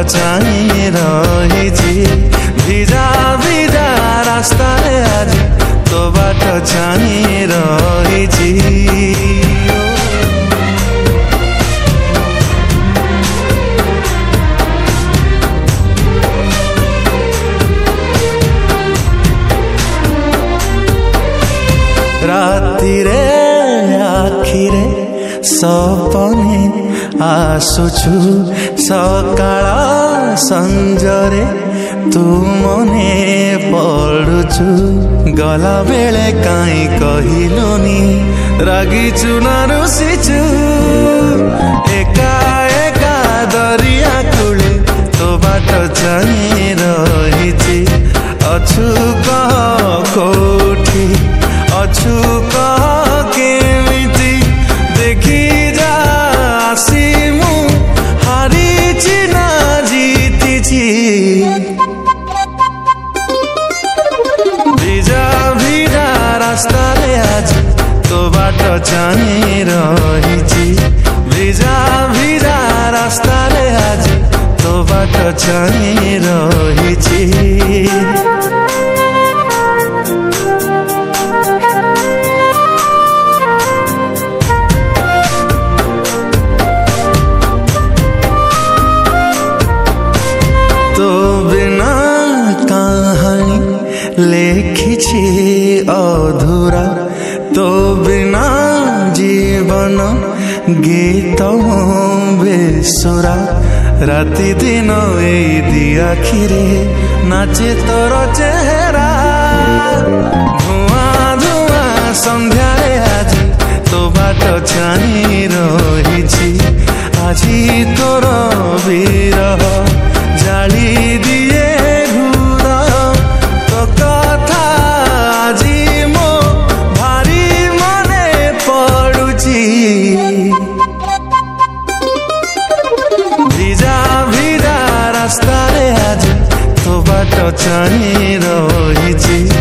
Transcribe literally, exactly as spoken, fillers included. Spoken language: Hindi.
चाहि रहिछि भिजा भिजा रास्तारे आज तो बाट चाहि रहिछि रातिरे आखिरे सपने आसुछु सकाळ संजरे तू मने पड़ुछु गला बेले काई कहिलुनी रागिछु ना रुसिछु एका एका दरिया कूले तो बाट चाहि रहिछि अछु कह कोठी अछु कह केमिति देखी जा आसी मु हारिछि ना जीतिछि भिजा भिजा रास्तारे आज तो बाट चाहि रहिछि भिजा भिजा रास्तारे आज तो बाट चाहि रहिछि तो बिना कहानी लेखिछि अधूरा तो बिना जीवन गीत बेसुरा राति दिन ए दिया आखिरे नाचे तोर चेहरा धुआं धुआं संध्यारे आज तो बाट चाहि रहिछि आजी तोर विरह जाली दिए हृदय तो कथा आजी मो भारी मने पड़ुछि भिजा भिजा रास्तारे आज तो बाट चाहि रहिछि।